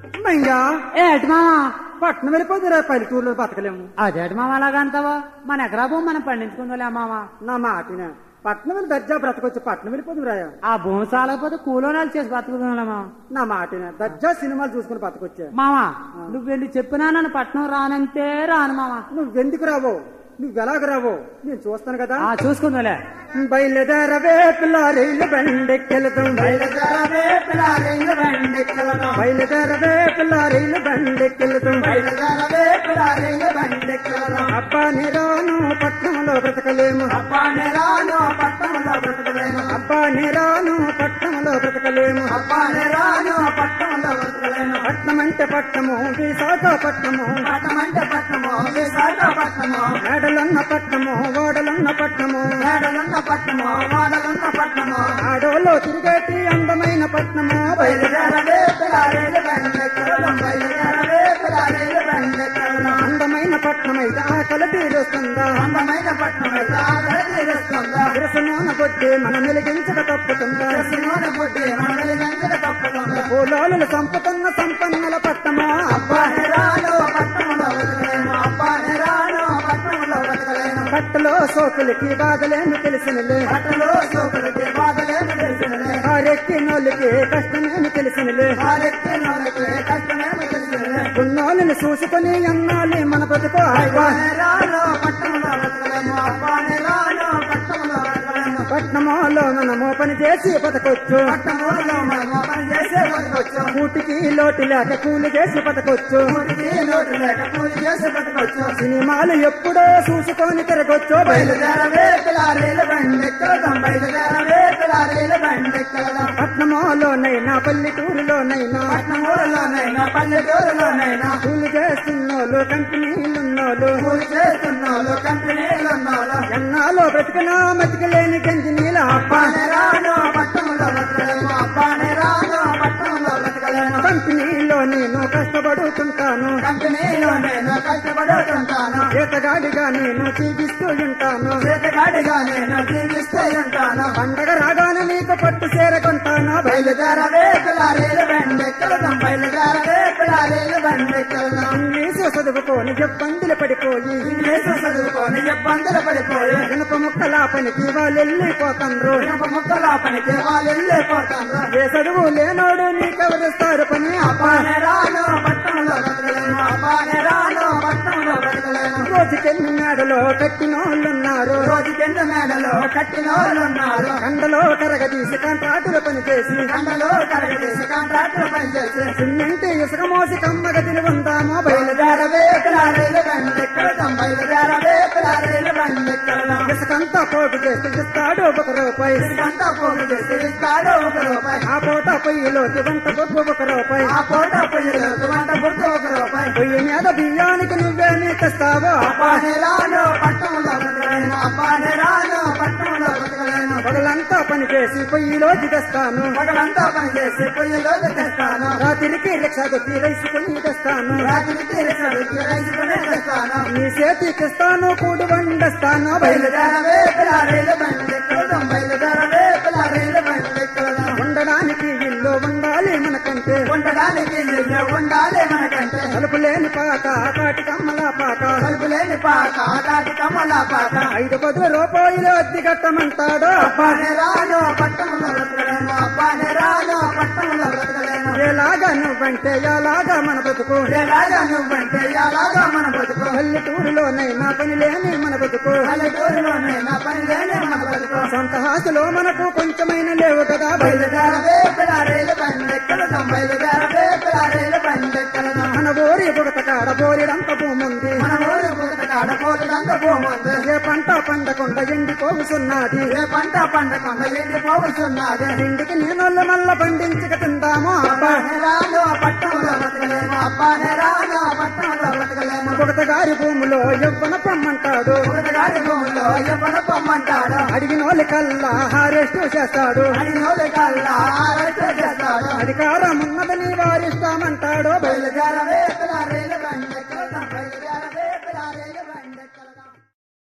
మంగా ఏటి మావా పట్నం వెళ్ళిపోతురా పల్లెటూరులో బతకలేము. అదేటి మావా అలాగంటావా? మన ఎకరా భూమి మనం పండించుకుందాలే మావా. నా మాటిన పట్నం వెళ్ళి దర్జా బ్రతకొచ్చు. పట్నం వెళ్ళిపోతురా. ఆ భూమి చాలకపోతే కూలోనాలు చేసి బతుకుతున్నా మావా. నా మాటిన దర్జా సినిమాలు చూసుకుని బతకొచ్చా. మావా నువ్వు వెళ్ళి చెప్పినా నన్ను పట్నం రానంటే రాను మావా. నువ్వెందుకు రావో, నువ్వెలాగ రావో నేను చూస్తాను కదా. చూసుకుందాలే. బయలుదేరవే పిల్ల రైలు బండెక్కెళతాం, బయలుదేరవే పిల్ల రైలు బండెక్కెళతాం, బయలుదేరవే పిల్ల రైలు బండెక్కెళతాం, బయలుదేరవే పిల్ల రైలు బండెక్కెళతాం. అబ్బా నిరాను పట్నంలో బ్రతకలేము, అబ్బా నిరాను పట్నంలో బ్రతకలేము, అబ్బా నిరాను పట్నంలో బ్రతకలేము, అబ్బా నిరాను పట్నంలో బ్రతకలేము. పట్నం అంటే పట్నము విశాఖపట్నము, పట్నం అంటే పట్నము విశాఖపట్నము. మేడలున్న పట్నము ఓడలున్న పట్నము, మేడలున్న పట్నము ఓడలున్న పట్నము. ఆడోలో తిరిగేటి అందమైన పట్నము. బయలుదేరవే పిల్ల రైలు బండెక్కెళతాం, బయలుదేరవే పిల్ల రైలు బండెక్కెళతాం. అందమైన పట్నమైతే ఆకలి తీరుస్తుందా, అందమైన పట్నమైతే ఆకలి తీరుస్తుందా. విరసనోన బొడ్డి మనం వెలిగించక తప్పుతుందా, విరసనోన బొడ్డి మనం వెలిగించక తప్పుతుందా. పూలోలు సంపుతున్న సంపన్నుల పట్నము. అబ్బా నిరాలో పట్నములో బతకలేము, అబ్బా నిరాలో పట్నములో బతకలేము. పట్టలో సోకులకి బాధలేమి తెలిసినలే, పట్టలో సోకులకి బాధలేమి తెలిసినలే. కారెక్కినోళ్ళకి కష్టమేమి తెలిసినలే, కారెక్కినోళ్ళకి కష్టమేమి తెలిసినలే. ఉన్నోళ్ళని చూసుకుని అన్నాలి మన బ్రతుకు. అబ్బా నిరాలో పట్నములో బతకలేము, అబ్బా నిరాలో పట్నములో బతకలేము. పట్నములో మనము పని చేసి బతకొచ్చు, పట్నములో మనము పని చేసి బతకొచ్చు. కూటికి లోటు లేక కూలి చేసి బతకొచ్చు, కూటికి లోటు లేక కూలి చేసి బతకొచ్చు. సినిమాలు ఎప్పుడో చూసుకొని తిరగొచ్చు. బయలుదేరవే పిల్ల రైలు బండెక్కెళతాం, బయలుదేరవే పిల్ల రైలు బండెక్కెళతాం. పట్నములోనైనా పల్లెటూరులోనైనా, పట్నములోనైనా పల్లెటూరులోనైనా. కూలి చేస్తున్నోళ్ళు కంపెనీలున్నోళ్ళు, కూలి చేస్తున్నోళ్ళు కంపెనీలున్నోళ్ళు. ఎన్నాలో బ్రతికినా మతికలేని గంజి నీళ్ళ. అబ్బా నిరాలో పట్టణంలో బ్రతకలేము, అబ్బా నిరాలో పట్టణంలో బ్రతకలేము. కంపెనీలో నేను కష్టపడుతుంటాను, కంపెనీలో నేను కష్టపడుతుంటాను. చేతగాడిగా నేను జీవిస్తూ ఉంటాను, చేతగాడిగా నేను జీవిస్తూ ఉంటాను. పండగ రాగానే నీకు పట్టు చేరకుంటాను. బయలుదేరవే పిల్ల రైలు బండెక్కెళతాం, బయలుదేరవే పిల్ల రైలు బండెక్కెళతాం. ఇంగ్లీషు చదువుకొని ఇబ్బందులు పడిపోయి, ఇంగ్లీషు చదువుకొని ఇబ్బందులు పడిపోయి. ఇనుప ముక్కల పనికి వాళ్ళు వెళ్ళిపోతాండ్రు, ఇనుప ముక్కల పనికి వాళ్ళు వెళ్ళిపోతాండ్రు. ఏ చదువు లేనోడు నీకెవరిస్తారు పని. అబ్బా నిరాలో పట్టణంలో బ్రతకలేము, అబ్బా నిరాలో పట్టణంలో బ్రతకలేము. రోజుకెన్ని మేడలో కట్టినోళ్ళున్నారు, రోజుకెన్ని మేడలో కట్టినోళ్ళున్నారు. కండలో కరగదీసి కాంట్రాక్టులు పనిచేసి, కండలో కరగదీసి కాంట్రాక్టులు పనిచేసి. సిమెంట్ ఇసుక మోసి కమ్మగదిని ఉందాము. బయలుదేరవే పిల్ల రైలు బండెక్కెళతాం, బయలుదేరవే పిల్ల రైలు బండెక్కెళతాం. ఇసుకంతా పోగు చేసి ఇస్తాడు ఒక రూపాయి, ఇసుకంతా పోగు చేసి ఇస్తాడు ఒక రూపాయి. ఆ పూట పొయ్యిలోకి వంట బొగ్గు ఒక రూపాయి, ఆ పూట పొయ్యిలోకి వంట బొగ్గు ఒక రూపాయి. పొయ్యి మీద బియ్యానికి నువ్వేమి తెస్తావో. అబ్బా నిరాలో పట్టణంలో బ్రతకలేను, అబ్బా నిరాలో పట్టణంలో బ్రతకలేను. పగలంతా పని చేసి పొయ్యిలోకి తెస్తాను, పగలంతా పని చేసి పొయ్యిలోకి తెస్తాను. రాత్రికి రిక్షా దొక్కి రైసుకొని తెస్తాను, రాత్రికి రిక్షా దొక్కి రైసుకొని తెస్తాను. నీ చేతికిస్తాను కూడు వండేస్తాను. బయలుదేరవే పిల్ల రైలు బండెక్కెళతాం, బయలుదేరవే పిల్ల రైలు బండెక్కెళతాం. ఉండడానికి ఇల్లు ఉండాలి మనకంటే, ఉండడానికి ఇల్లు ఉండాలి మనకంటే. తలుపు లేని పాక కాటి కమ్మల పాక, తలుపు లేని పాక కాటి కమ్మల పాక. 5-10 రూపాయలు అద్దె కట్టమంటాడు. అబ్బా నిరాలో పట్టణంలో బ్రతకలేము, అబ్బా నిరాలో పట్టణంలో బ్రతకలేము. ఎలాగా నువ్వంటే ఎలాగా మన బ్రతుకు, ఎలాగా నువ్వంటే ఎలాగా మన బ్రతుకు. పల్లెటూరులోనైనా పని లేని మన బ్రతుకు, పల్లెటూరులోనైనా పని లేని మన బ్రతుకు. సొంత ఆశలో మనకు కొంచెమైన లేవు కదా. బయలుదేరవే పిల్ల రైలు బండెక్కెళతాం, బయలుదేరవే పిల్ల రైలు బండెక్కెళతాం. మన ఊరి బుడత కాడ బోలెడంత భూముంది, మన ఊరి బుడత కాడ బోలెడంత భూముంది. ఏ పంట పండకుండా ఎండిపోవుచున్నది, ఏ పంట పండకుండా ఎండిపోవుచున్నది. ఇంటికి నీళ్ళ మల్ల పండించక తిందాము. అబ్బా నిరాలో పట్టణంలో బ్రతకలేము, అబ్బా నిరాలో పట్టణంలో బ్రతకలేము. బుడతగారి భూములో యవ్వన పొమ్మంటాడు, బుడతగారి భూములో యవ్వన పొమ్మంటాడు. అడిగినోళ్ళ కల్లా హారెస్ట్ చేస్తాడు, అడిగినోళ్ళ కల్లా హారెస్ట్ చేస్తాడు. అధికారం ఉన్నదని వారిస్తామంటాడు. బయలుదేరవే పిల్ల రైలు బండి